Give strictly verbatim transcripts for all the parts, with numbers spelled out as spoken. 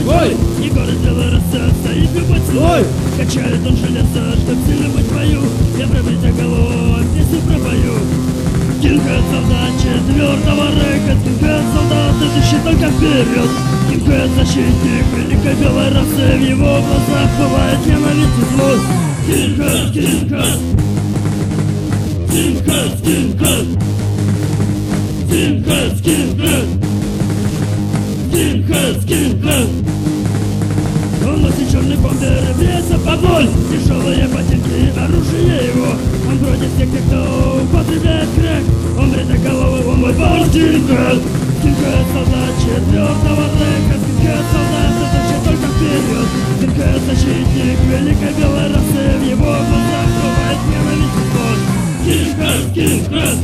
Ой! И город Белороса стоит любой свой. Ой! Качает он железо, чтоб сильно быть в бою. Я пробитая голова, песню пропою. Кинкает солдат четвертого рэка, кинкает солдат, идущий только вперед. Кинкает защитник великой белой расы, в его глазах бывает ненависть и злость. Кинкает, кинкает, кинкает, кинкает, кинкает, кинкает, кинкает, кинкает. Он носит черный бомбер, бьется под ноль. Тяжелые ботинки, оружие его. Он против всех тех, кто употребляет крэк. Он бритоголовый, он мой бомж. Кинкает, кинкает солдат четвертого рэка. Кинкает солдат, идущий только вперед. Кинкает защитник великой белой расы, в его глазах бывает ненависть и злость. Кинкает, кинкает,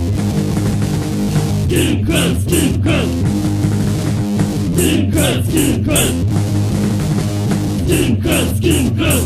кинкает, кинкает, кинкает, кинкает. Кинкает, кинкает.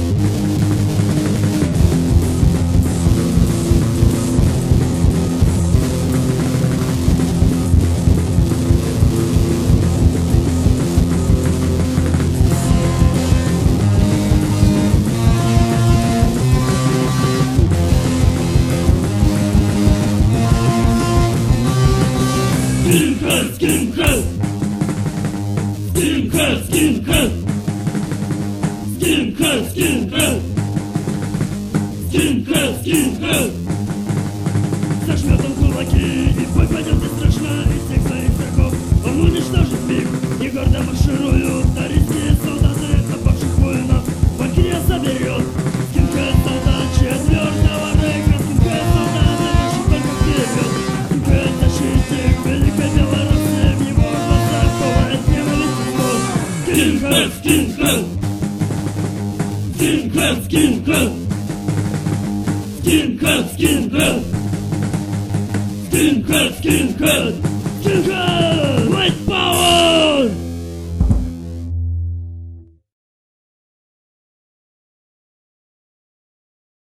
Кинкает, кинкает. Кинкает, кинкает. Кинкает, кинкает, кинкает, кинкает. Зажмет он кулаки, и в бой пойдет и страшно. Из всех своих врагов он уничтожит миг. И гордо маршируют арийские солдаты напавших воинов. Валькирия заберет. Кинкает солдат четвертого рэка. Кинкает солдат, идущий только вперед. Кинкает защитник великой белой расы, в его глазах бывает ненависть и злость. Кинкает, кинкает. Кинкает, кинкает, кинкает, кинкает, кинкает, кинкает, кинкает, white power!